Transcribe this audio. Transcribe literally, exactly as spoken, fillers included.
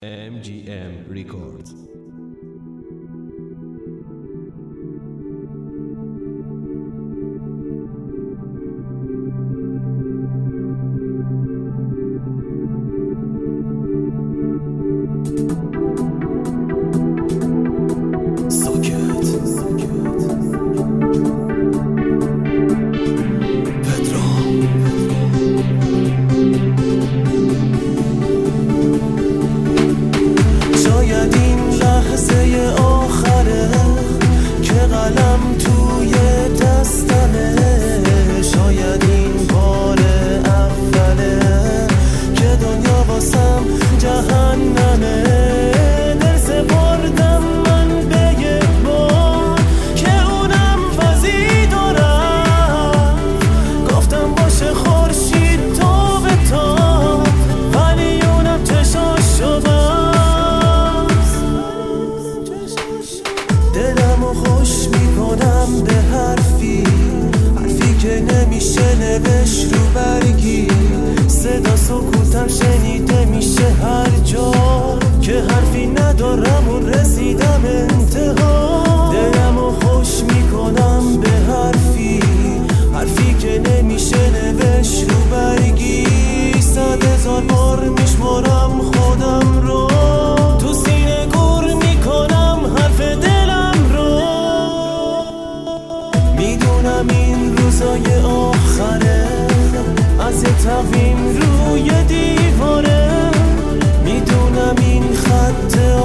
ام جی ام Records. خوش میکنم به حرفی حرفی که نمیشه نوشت رو برگی صدا سکوتم شنیده میشه هر جا که حرفی ندارم و رسیدم انتها دلمو خوش میکنم به حرفی حرفی که نمیشه نوشت رو برگی صد هزار بار میشمارم خودم رو تو سینه گور میکنم حرف دلم رو میدونم این روزای آخره از یه تقویم روی دیواره میدونم این خط